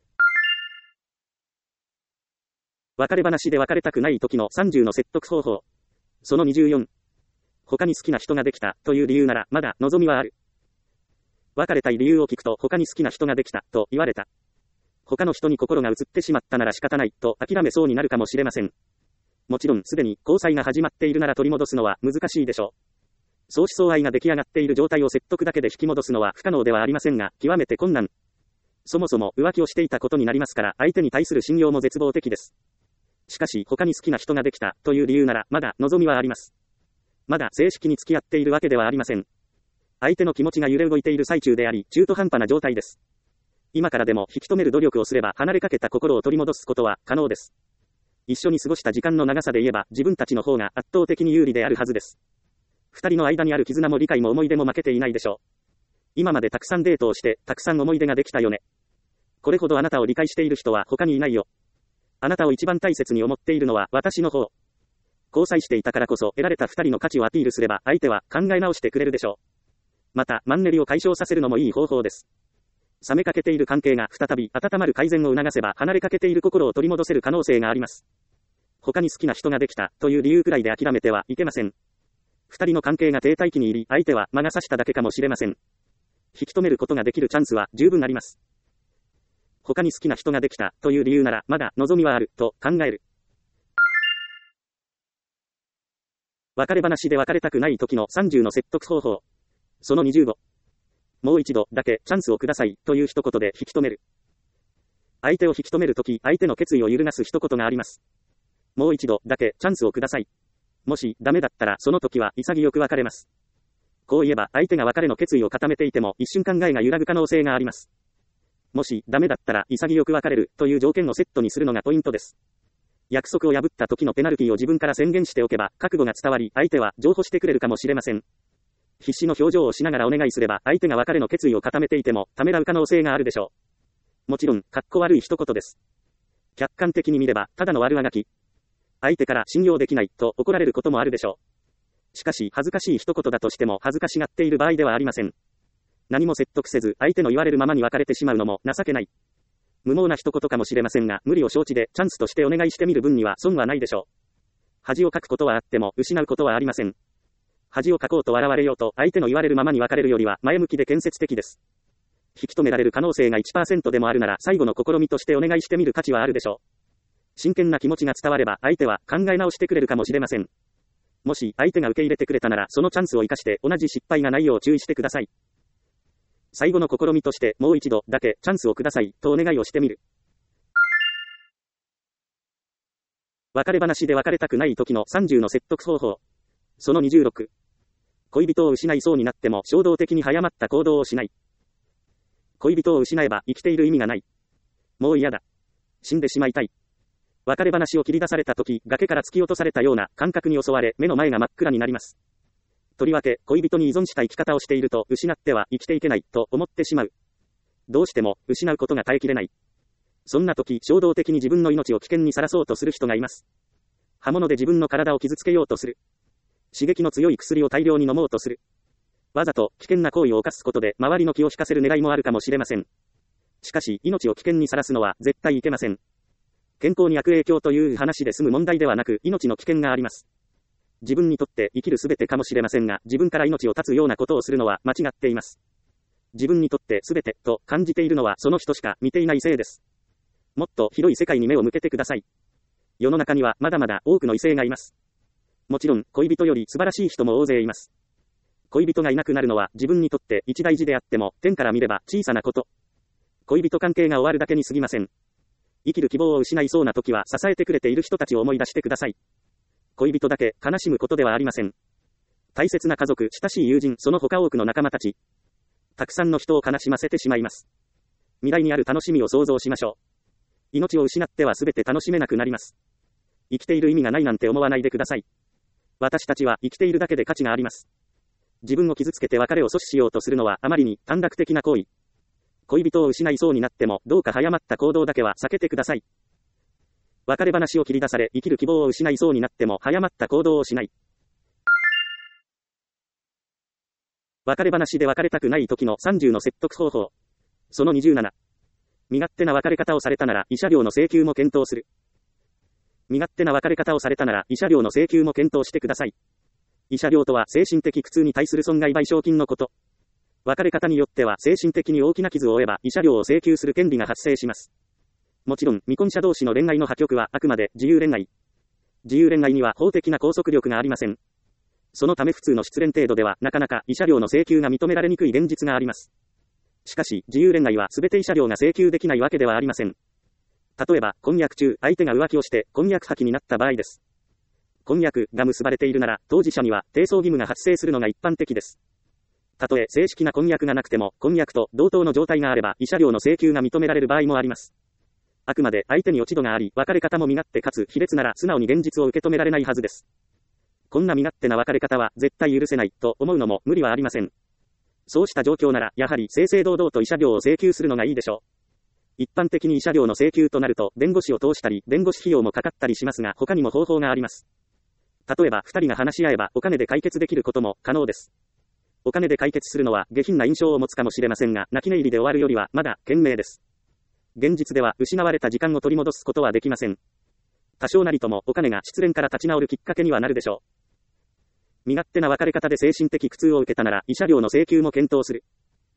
別れ話で別れたくない時の30の説得方法。その24。他に好きな人ができたという理由ならまだ望みはある。 別れたい理由を聞くと他に好きな人ができた、と言われた。他の人に心が移ってしまったなら仕方ない、と諦めそうになるかもしれません。もちろんすでに交際が始まっているなら取り戻すのは難しいでしょう。相思相愛が出来上がっている状態を説得だけで引き戻すのは不可能ではありませんが、極めて困難。そもそも浮気をしていたことになりますから、相手に対する信用も絶望的です。しかし他に好きな人ができた、という理由なら、まだ望みはあります。まだ正式に付き合っているわけではありません。相手の気持ちが揺れ動いている最中であり、中途半端な状態です。今からでも引き止める努力をすれば離れかけた心を取り戻すことは可能です。一緒に過ごした時間の長さで言えば自分たちの方が圧倒的に有利であるはずです。二人の間にある絆も理解も思い出も負けていないでしょう。今までたくさんデートをしてたくさん思い出ができたよね。これほどあなたを理解している人は他にいないよ。あなたを一番大切に思っているのは私の方。交際していたからこそ得られた二人の価値をアピールすれば相手は考え直してくれるでしょう。また、マンネリを解消させるのもいい方法です。冷めかけている関係が再び温まる改善を促せば離れかけている心を取り戻せる可能性があります。他に好きな人ができたという理由くらいで諦めてはいけません。二人の関係が停滞期に入り、相手は魔が差しただけかもしれません。引き止めることができるチャンスは十分あります。他に好きな人ができたという理由ならまだ望みはあると考える。別れ話で別れたくない時の30の説得方法。その25。もう一度だけチャンスをくださいという一言で引き止める。相手を引き止めるとき、相手の決意を揺るがす一言があります。もう一度だけチャンスをください。もしダメだったらその時は潔く別れます。こう言えば相手が別れの決意を固めていても一瞬考えが揺らぐ可能性があります。もしダメだったら潔く別れるという条件をセットにするのがポイントです。約束を破った時のペナルティを自分から宣言しておけば覚悟が伝わり相手は譲歩してくれるかもしれません。必死の表情をしながらお願いすれば相手が別れの決意を固めていてもためらう可能性があるでしょう。もちろんかっこ悪い一言です。客観的に見ればただの悪あがき。相手から信用できないと怒られることもあるでしょう。しかし恥ずかしい一言だとしても恥ずかしがっている場合ではありません。何も説得せず相手の言われるままに別れてしまうのも情けない。無謀な一言かもしれませんが無理を承知でチャンスとしてお願いしてみる分には損はないでしょう。恥をかくことはあっても失うことはありません。恥をかこうと笑われようと相手の言われるままに別れるよりは前向きで建設的です。引き止められる可能性が 1% でもあるなら最後の試みとしてお願いしてみる価値はあるでしょう。真剣な気持ちが伝われば相手は考え直してくれるかもしれません。もし相手が受け入れてくれたならそのチャンスを生かして同じ失敗がないよう注意してください。最後の試みとしてもう一度だけチャンスをくださいとお願いをしてみる。別れ話で別れたくない時の30の説得方法。その26。恋人を失いそうになっても衝動的に早まった行動をしない。恋人を失えば生きている意味がない。もう嫌だ。死んでしまいたい。別れ話を切り出された時、崖から突き落とされたような感覚に襲われ目の前が真っ暗になります。とりわけ恋人に依存した生き方をしていると失っては生きていけないと思ってしまう。どうしても失うことが耐えきれない。そんな時衝動的に自分の命を危険にさらそうとする人がいます。刃物で自分の体を傷つけようとする。刺激の強い薬を大量に飲もうとする。わざと危険な行為を犯すことで周りの気を引かせる狙いもあるかもしれません。しかし命を危険にさらすのは絶対いけません。健康に悪影響という話で済む問題ではなく命の危険があります。自分にとって生きるすべてかもしれませんが自分から命を絶つようなことをするのは間違っています。自分にとってすべてと感じているのはその人しか見ていないせいです。もっと広い世界に目を向けてください。世の中にはまだまだ多くの異性がいます。もちろん恋人より素晴らしい人も大勢います。恋人がいなくなるのは自分にとって一大事であっても天から見れば小さなこと。恋人関係が終わるだけに過ぎません。生きる希望を失いそうな時は支えてくれている人たちを思い出してください。恋人だけ悲しむことではありません。大切な家族、親しい友人、その他多くの仲間たち。たくさんの人を悲しませてしまいます。未来にある楽しみを想像しましょう。命を失っては全て楽しめなくなります。生きている意味がないなんて思わないでください。私たちは生きているだけで価値があります。自分を傷つけて別れを阻止しようとするのはあまりに短絡的な行為。恋人を失いそうになってもどうか早まった行動だけは避けてください。別れ話を切り出され生きる希望を失いそうになっても早まった行動をしない。別れ話で別れたくない時の30の説得方法。その27。身勝手な別れ方をされたなら慰謝料の請求も検討する。身勝手な別れ方をされたなら慰謝料の請求も検討してください。慰謝料とは精神的苦痛に対する損害賠償金のこと。 別れ方によっては精神的に大きな傷を負えば慰謝料を請求する権利が発生します。もちろん、未婚者同士の恋愛の破局はあくまで自由恋愛。自由恋愛には法的な拘束力がありません。そのため普通の失恋程度ではなかなか慰謝料の請求が認められにくい現実があります。しかし、自由恋愛は全て慰謝料が請求できないわけではありません。例えば、婚約中、相手が浮気をして婚約破棄になった場合です。婚約が結ばれているなら、当事者には提訴義務が発生するのが一般的です。たとえ正式な婚約がなくても、婚約と同等の状態があれば、慰謝料の請求が認められる場合もあります。あくまで相手に落ち度があり、別れ方も身勝手かつ卑劣なら素直に現実を受け止められないはずです。こんな身勝手な別れ方は絶対許せないと思うのも無理はありません。そうした状況なら、やはり正々堂々と慰謝料を請求するのがいいでしょう。一般的に慰謝料の請求となると、弁護士を通したり、弁護士費用もかかったりしますが、他にも方法があります。例えば、二人が話し合えば、お金で解決できることも可能です。お金で解決するのは下品な印象を持つかもしれませんが、泣き寝入りで終わるよりは、まだ、賢明です。現実では、失われた時間を取り戻すことはできません。多少なりとも、お金が失恋から立ち直るきっかけにはなるでしょう。身勝手な別れ方で精神的苦痛を受けたなら、慰謝料の請求も検討する。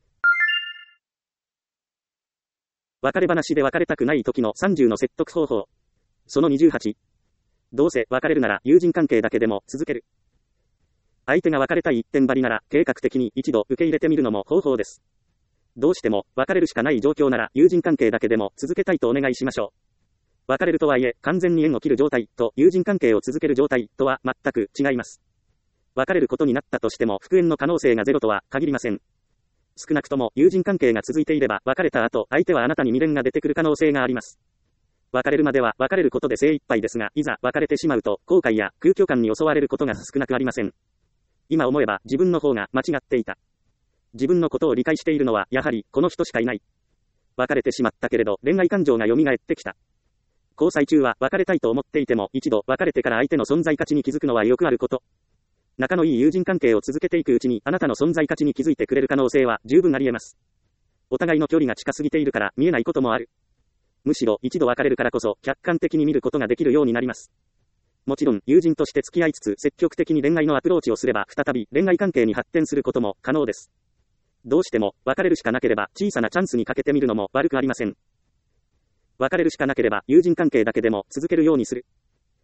別れ話で別れたくない時の30の説得方法。その28。どうせ別れるなら友人関係だけでも続ける。相手が別れたい一点張りなら計画的に一度受け入れてみるのも方法です。どうしても別れるしかない状況なら友人関係だけでも続けたいとお願いしましょう。別れるとはいえ完全に縁を切る状態と友人関係を続ける状態とは全く違います。別れることになったとしても復縁の可能性がゼロとは限りません。少なくとも友人関係が続いていれば別れた後相手はあなたに未練が出てくる可能性があります。別れるまでは別れることで精一杯ですが、いざ別れてしまうと後悔や空虚感に襲われることが少なくありません。今思えば自分の方が間違っていた。自分のことを理解しているのはやはりこの人しかいない。別れてしまったけれど恋愛感情が蘇ってきた。交際中は別れたいと思っていても一度別れてから相手の存在価値に気づくのはよくあること。仲のいい友人関係を続けていくうちにあなたの存在価値に気づいてくれる可能性は十分あり得ます。お互いの距離が近すぎているから見えないこともある。むしろ一度別れるからこそ客観的に見ることができるようになります。もちろん友人として付き合いつつ積極的に恋愛のアプローチをすれば再び恋愛関係に発展することも可能です。どうしても別れるしかなければ小さなチャンスにかけてみるのも悪くありません。別れるしかなければ友人関係だけでも続けるようにする。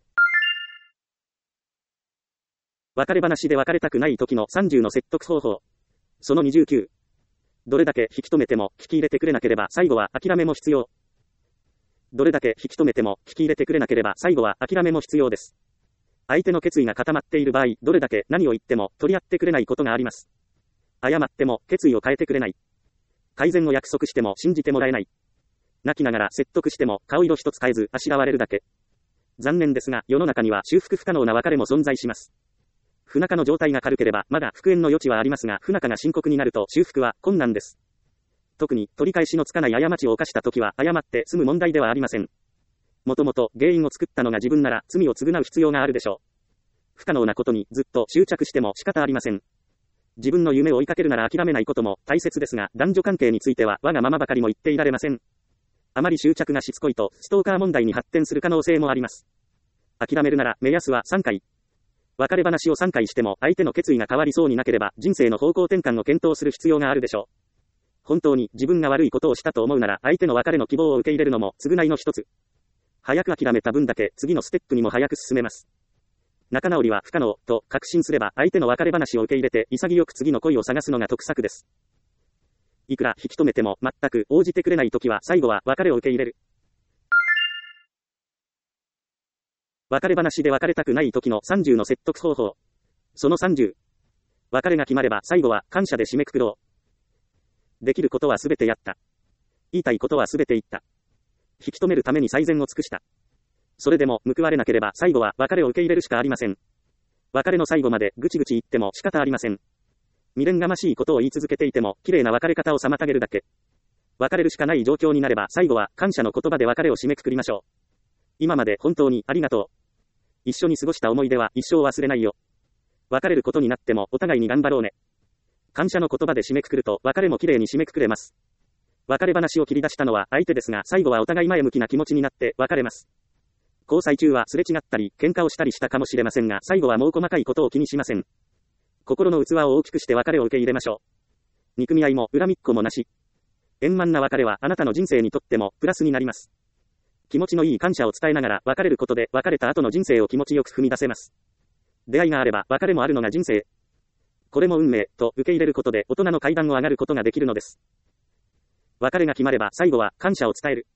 別れ話で別れたくない時の30の説得方法。その29。どれだけ引き止めても聞き入れてくれなければ最後は諦めも必要。どれだけ引き止めても聞き入れてくれなければ最後は諦めも必要です。相手の決意が固まっている場合、どれだけ何を言っても取り合ってくれないことがあります。謝っても決意を変えてくれない。改善を約束しても信じてもらえない。泣きながら説得しても顔色一つ変えずあしらわれるだけ。残念ですが世の中には修復不可能な別れも存在します。不仲の状態が軽ければまだ復縁の余地はありますが、不仲が深刻になると修復は困難です。特に取り返しのつかない過ちを犯したときは謝って済む問題ではありません。もともと原因を作ったのが自分なら罪を償う必要があるでしょう。不可能なことにずっと執着しても仕方ありません。自分の夢を追いかけるなら諦めないことも大切ですが、男女関係については我がままばかりも言っていられません。あまり執着がしつこいとストーカー問題に発展する可能性もあります。諦めるなら目安は3回。別れ話を3回しても相手の決意が変わりそうになければ人生の方向転換を検討する必要があるでしょう。本当に自分が悪いことをしたと思うなら相手の別れの希望を受け入れるのも償いの一つ。早く諦めた分だけ次のステップにも早く進めます。仲直りは不可能と確信すれば相手の別れ話を受け入れて潔く次の恋を探すのが得策です。いくら引き止めても全く応じてくれないときは最後は別れを受け入れる。別れ話で別れたくない時の30の説得方法。その30。別れが決まれば最後は感謝で締めくくろう。できることはすべてやった。言いたいことはすべて言った。引き止めるために最善を尽くした。それでも報われなければ最後は別れを受け入れるしかありません。別れの最後までぐちぐち言っても仕方ありません。未練がましいことを言い続けていても綺麗な別れ方を妨げるだけ。別れるしかない状況になれば最後は感謝の言葉で別れを締めくくりましょう。今まで本当にありがとう。一緒に過ごした思い出は一生忘れないよ。別れることになってもお互いに頑張ろうね。感謝の言葉で締めくくると別れも綺麗に締めくくれます。別れ話を切り出したのは相手ですが最後はお互い前向きな気持ちになって別れます。交際中はすれ違ったり喧嘩をしたりしたかもしれませんが最後はもう細かいことを気にしません。心の器を大きくして別れを受け入れましょう。 憎み合いも恨みっこもなし。円満な別れはあなたの人生にとってもプラスになります。気持ちのいい感謝を伝えながら別れることで別れた後の人生を気持ちよく踏み出せます。出会いがあれば別れもあるのが人生。これも運命と受け入れることで大人の階段を上がることができるのです。別れが決まれば最後は感謝を伝える。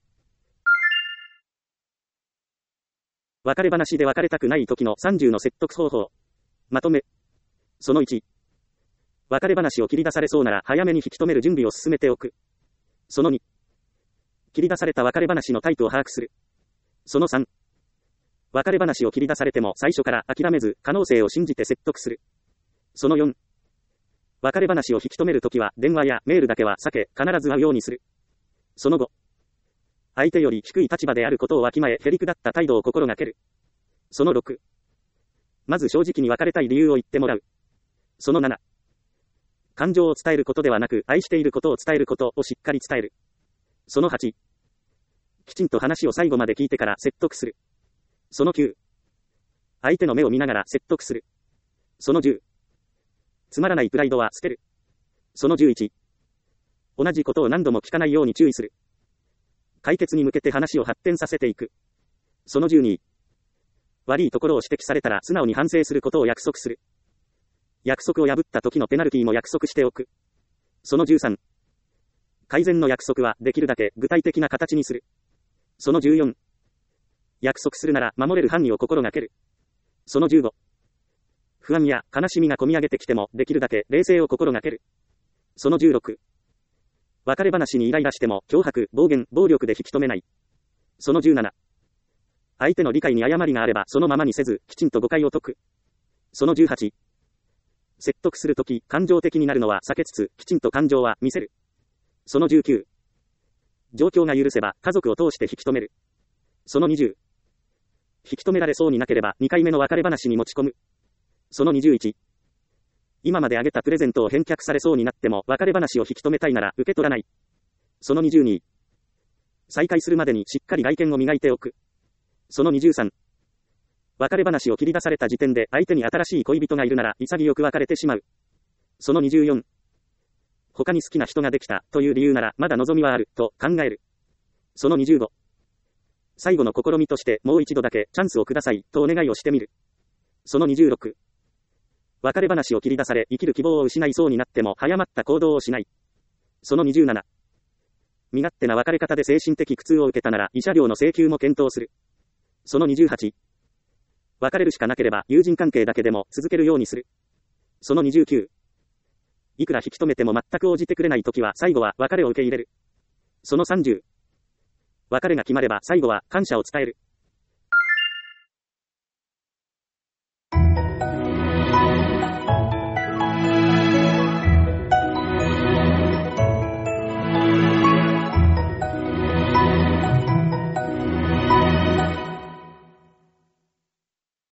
別れ話で別れたくない時の30の説得方法。まとめ。その1。別れ話を切り出されそうなら早めに引き止める準備を進めておく。その2。切り出された別れ話のタイプを把握する。その3。別れ話を切り出されても最初から諦めず可能性を信じて説得する。その4。別れ話を引き止めるときは電話やメールだけは避け必ず会うようにする。その5。相手より低い立場であることをわきまえへりくだった態度を心がける。その6。まず正直に別れたい理由を言ってもらう。その7。感情を伝えることではなく愛していることを伝えることをしっかり伝える。その8。きちんと話を最後まで聞いてから説得する。その9。相手の目を見ながら説得する。その10。つまらないプライドは捨てる。その11。同じことを何度も聞かないように注意する。解決に向けて話を発展させていく。その12。悪いところを指摘されたら素直に反省することを約束する。約束を破った時のペナルティも約束しておく。その13。改善の約束はできるだけ具体的な形にする。その14。約束するなら守れる範囲を心がける。その15。不安や悲しみがこみ上げてきてもできるだけ冷静を心がける。その16。別れ話にイライラしても脅迫、暴言、暴力で引き止めない。その17。相手の理解に誤りがあればそのままにせずきちんと誤解を解く。その18。説得するとき感情的になるのは避けつつきちんと感情は見せる。その19。状況が許せば家族を通して引き止める。その20。引き止められそうになければ2回目の別れ話に持ち込む。その21。今まであげたプレゼントを返却されそうになっても別れ話を引き止めたいなら受け取らない。その22。再会するまでにしっかり外見を磨いておく。その23。別れ話を切り出された時点で相手に新しい恋人がいるなら潔く別れてしまう。その24。他に好きな人ができたという理由ならまだ望みはあると考える。その25。最後の試みとしてもう一度だけチャンスをくださいとお願いをしてみる。その26。別れ話を切り出され生きる希望を失いそうになっても早まった行動をしない。その27。身勝手な別れ方で精神的苦痛を受けたなら慰謝料の請求も検討する。その28。別れるしかなければ友人関係だけでも続けるようにする。その29。いくら引き止めても全く応じてくれないときは最後は別れを受け入れる。その30。別れが決まれば最後は感謝を伝える。